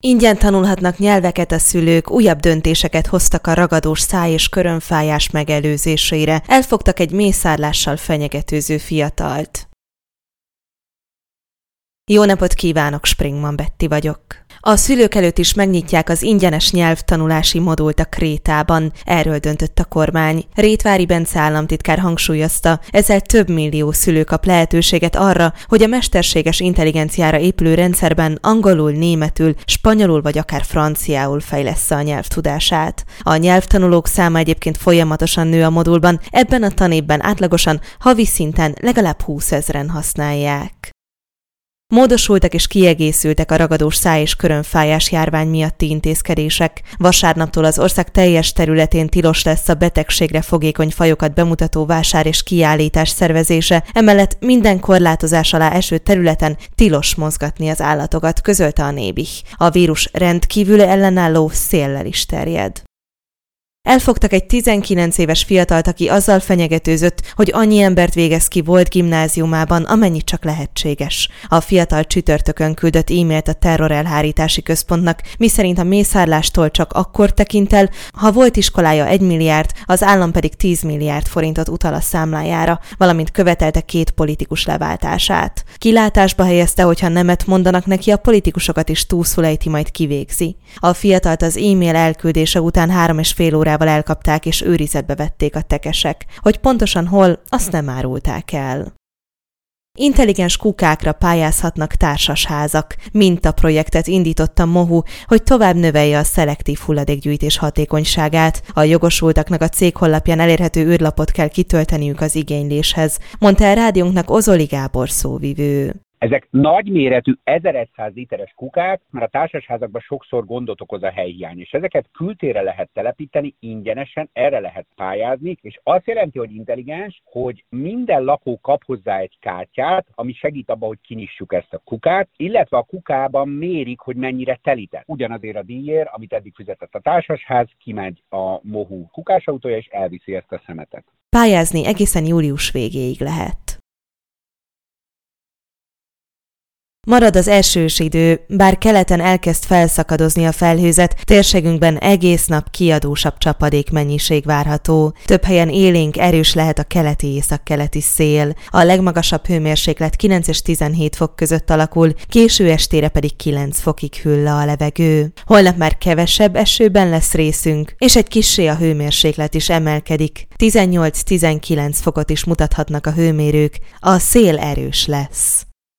Ingyen tanulhatnak nyelveket a szülők, újabb döntéseket hoztak a ragadós száj- és körömfájás megelőzésére. Elfogtak egy mészárlással fenyegetőző fiatalt. Jó napot kívánok, Springman Betty vagyok. A szülők előtt is megnyitják az ingyenes nyelvtanulási modult a Krétában. Erről döntött a kormány. Rétvári Bence államtitkár hangsúlyozta, ezzel több millió szülő kap lehetőséget arra, hogy a mesterséges intelligenciára épülő rendszerben angolul, németül, spanyolul vagy akár franciául fejlessze a nyelvtudását. A nyelvtanulók száma egyébként folyamatosan nő a modulban, ebben a tanévben átlagosan havi szinten legalább 20 000-en használják. Módosultak és kiegészültek a ragadós száj- és körömfájás járvány miatti intézkedések. Vasárnaptól az ország teljes területén tilos lesz a betegségre fogékony fajokat bemutató vásár és kiállítás szervezése, emellett minden korlátozás alá eső területen tilos mozgatni az állatokat, közölte a Nébih. A vírus rendkívül ellenálló, széllel is terjed. Elfogtak egy 19 éves fiatalt, aki azzal fenyegetőzött, hogy annyi embert végez ki volt gimnáziumában, amennyit csak lehetséges. A fiatal csütörtökön küldött e-mailt a terrorelhárítási központnak, miszerint a mészárlástól csak akkor tekint el, ha volt iskolája 1 milliárd, az állam pedig 10 milliárd forintot utal a számlájára, valamint követelte 2 politikus leváltását. Kilátásba helyezte, hogyha nemet mondanak neki, a politikusokat is túlszul ejti, majd kivégzi. A fiatalt az e-mail elküldése után 3,5 órával elkapták és őrizetbe vették a tekesek. Hogy pontosan hol, azt nem árulták el. Intelligens kukákra pályázhatnak társasházak. Mintaprojektet indított a MOHU, hogy tovább növelje a szelektív hulladékgyűjtés hatékonyságát. A jogosultaknak a cég honlapján elérhető űrlapot kell kitölteniük az igényléshez, mondta el rádiónknak Ozoli Gábor szóvivő. Ezek nagyméretű 1100 literes kukák, mert a társasházakban sokszor gondot okoz a helyhiány, és ezeket kültérre lehet telepíteni, ingyenesen, erre lehet pályázni, és azt jelenti, hogy intelligens, hogy minden lakó kap hozzá egy kártyát, ami segít abban, hogy kinyissuk ezt a kukát, illetve a kukában mérik, hogy mennyire telített. Ugyanazért a díjért, amit eddig fizetett a társasház, kimegy a MOHU kukásautója, és elviszi ezt a szemetet. Pályázni egészen július végéig lehet. Marad az esős idő, bár keleten elkezd felszakadozni a felhőzet, térségünkben egész nap kiadósabb csapadékmennyiség várható. Több helyen élénk, erős lehet a keleti-északkeleti szél. A legmagasabb hőmérséklet 9 és 17 fok között alakul, késő estére pedig 9 fokig hűl le a levegő. Holnap már kevesebb esőben lesz részünk, és egy kissé a hőmérséklet is emelkedik. 18-19 fokot is mutathatnak a hőmérők, a szél erős lesz.